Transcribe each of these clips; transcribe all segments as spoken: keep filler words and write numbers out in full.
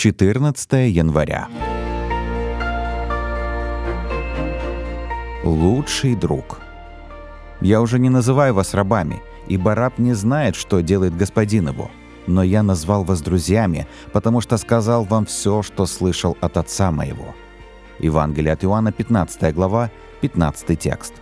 четырнадцатое января. Лучший друг. Я уже не называю вас рабами, ибо раб не знает, что делает господин его. Но я назвал вас друзьями, потому что сказал вам все, что слышал от Отца моего. Евангелие от Иоанна, пятнадцатая глава, пятнадцатый текст.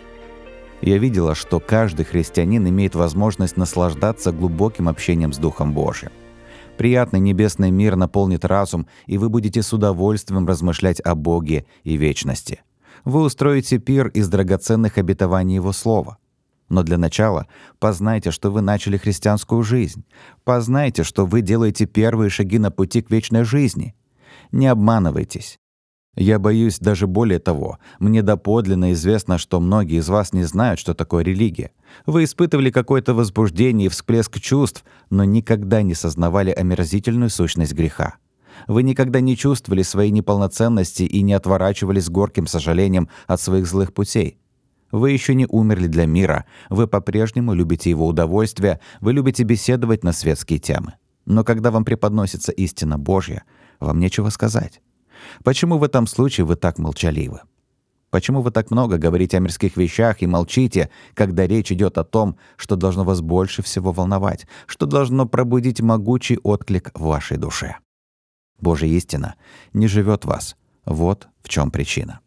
Я видела, что каждый христианин имеет возможность наслаждаться глубоким общением с Духом Божьим. Приятный небесный мир наполнит разум, и вы будете с удовольствием размышлять о Боге и вечности. Вы устроите пир из драгоценных обетований Его Слова. Но для начала познайте, что вы начали христианскую жизнь. Познайте, что вы делаете первые шаги на пути к вечной жизни. Не обманывайтесь. Я боюсь даже более того. Мне доподлинно известно, что многие из вас не знают, что такое религия. Вы испытывали какое-то возбуждение и всплеск чувств, но никогда не сознавали омерзительную сущность греха. Вы никогда не чувствовали своей неполноценности и не отворачивались с горьким сожалением от своих злых путей. Вы еще не умерли для мира, вы по-прежнему любите его удовольствия, вы любите беседовать на светские темы. Но когда вам преподносится истина Божья, вам нечего сказать. Почему в этом случае вы так молчаливы? Почему вы так много говорите о мирских вещах и молчите, когда речь идет о том, что должно вас больше всего волновать, что должно пробудить могучий отклик в вашей душе? Божья истина не живет в вас. Вот в чем причина.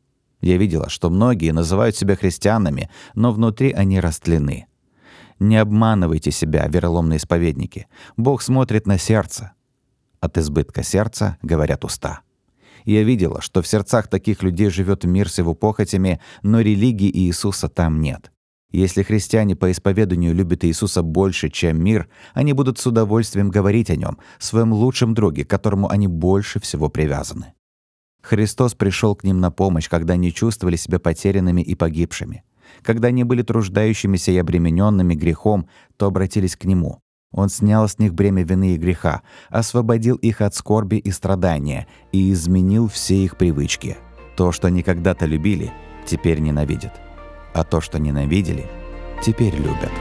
Я видела, что многие называют себя христианами, но внутри они растлены. Не обманывайте себя, вероломные исповедники. Бог смотрит на сердце. От избытка сердца говорят уста. Я видела, что в сердцах таких людей живет мир с его похотями, но религии Иисуса там нет. Если христиане по исповеданию любят Иисуса больше, чем мир, они будут с удовольствием говорить о нем, своем лучшем друге, к которому они больше всего привязаны. Христос пришел к ним на помощь, когда они чувствовали себя потерянными и погибшими. Когда они были труждающимися и обремененными грехом, то обратились к Нему. Он снял с них бремя вины и греха, освободил их от скорби и страдания и изменил все их привычки. То, что они когда-то любили, теперь ненавидят. А то, что ненавидели, теперь любят.